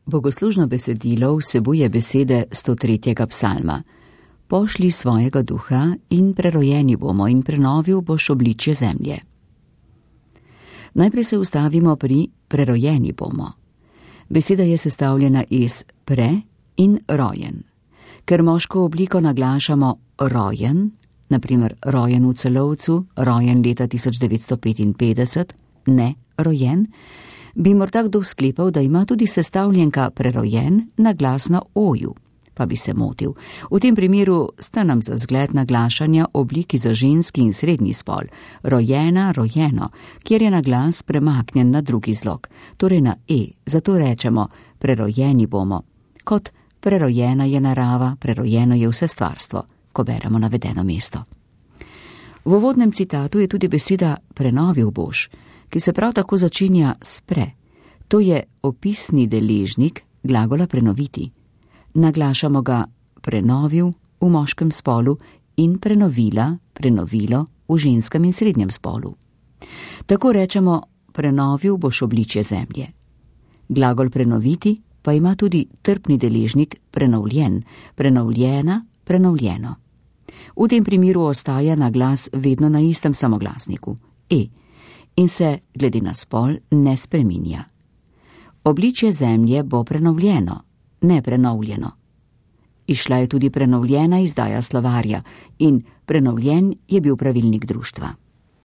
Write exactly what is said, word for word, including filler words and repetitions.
Bogoslužno besedilo vsebuje besede sto tretjega psalma. Pošli svojega duha in prerojeni bomo in prenovil boš obličje zemlje. Najprej se ustavimo pri prerojeni bomo. Beseda je sestavljena iz pre in rojen. Ker moško obliko naglašamo rojen, naprimer rojen v Celovcu, rojen leta tisoč devetsto petinpetdeset, ne rojen, bi morda kdo sklepal, da ima tudi sestavljenka prerojen naglas na oju, pa bi se motil. V tem primeru sta nam za zgled naglašanja obliki za ženski in srednji spol, rojena, rojeno, kjer je naglas premaknjen na drugi zlog, torej na e, zato rečemo prerojeni bomo, kot prerojena je narava, prerojeno je vse stvarstvo, ko beremo navedeno mesto. V uvodnem citatu je tudi beseda prenovil boš, ki se prav tako začenja s pre. To je opisni deležnik glagola prenoviti. Naglašamo ga prenovil v moškem spolu in prenovila, prenovilo v ženskem in srednjem spolu. Tako rečemo prenovil boš obličje zemlje. Glagol prenoviti pa ima tudi trpni deležnik prenovljen, prenovljena, prenovljeno. V tem primeru ostaja naglas vedno na istem samoglasniku, e, in se, glede na spol, ne spreminja. Obličje zemlje bo prenovljeno, ne prenovljeno. Išla je tudi prenovljena izdaja slovarja in prenovljen je bil pravilnik društva.